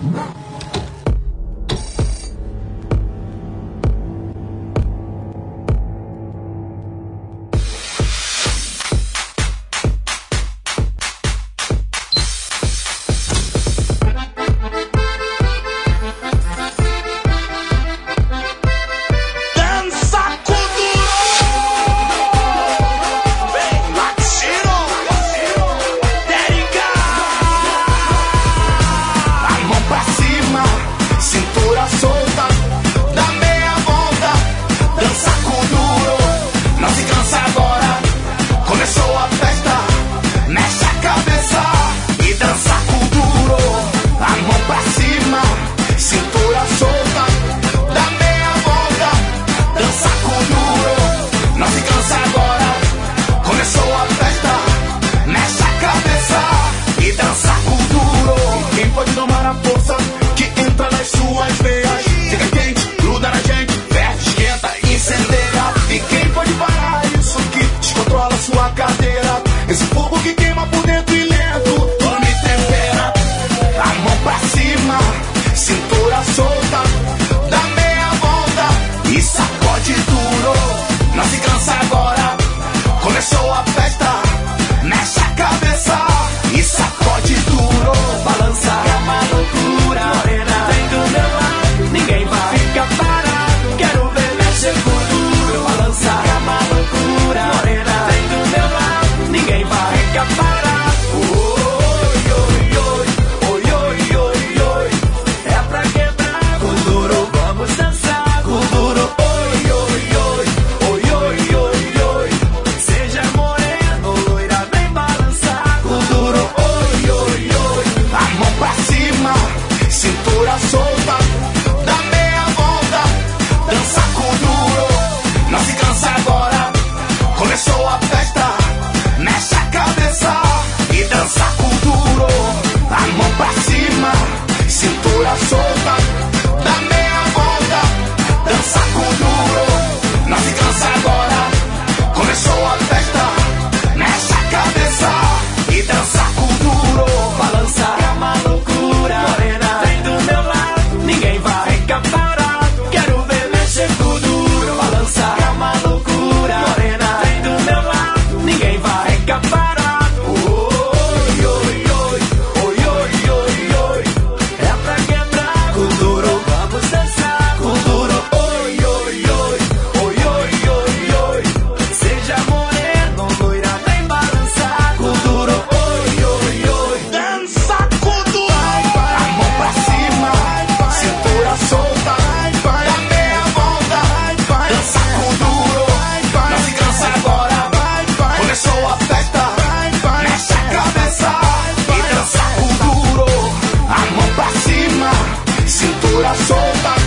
Esse fogo que queima por dentro e lento, tudo me tempera. A mão pra cima, cintura solta, dá meia volta e sacode duro. Não se cansa agora, começou a festa. Mexe a cabeça e sacode duro. Balança é uma loucura, morena, vem do meu lado, ninguém vai ficar parado. Quero ver mexer com duro. Balança é uma loucura, morena, vem do meu lado, ninguém vai ficar parado. Oi, oi, oi, oi, oi, oi, oi. É pra quebrar com duro, vamos dançar com duro. Oi, oi, oi, oi, oi, oi, oi. Seja moreno, loira, vem balançar com duro. Oi, oi, oi. A mão pra cima, cintura solta, dá meia volta, dança com duro. Não se cansa agora, começou a festa. Mexe a cabeça e dança com duro. A mão pra cima, cintura solta, dá meia volta, dança com duro. Não se cansa agora, começou a festa. Mexe a cabeça e dança com duro. Balança é uma loucura, morena, vem do meu lado, ninguém vai ficar parado. Quero ver mexer com duro. Balança é uma loucura, morena, vem do meu lado, ninguém vai ficar parado. Oi, oi, oi, oi, oi, oi, oi. É pra quebrar com duro, vamos dançar com duro. Oi, oi, oi, oi, oi, oi, oi. Seja moreno, loira, vem balançar com duro. Oi, oi, oi. Dança com duro. A mão pra cima, cintura solta, dá meia volta, dança com duro. Não se cansa agora, começou a festa. Mexe a cabeça e dança com duro. A mão pra cima, cintura solta,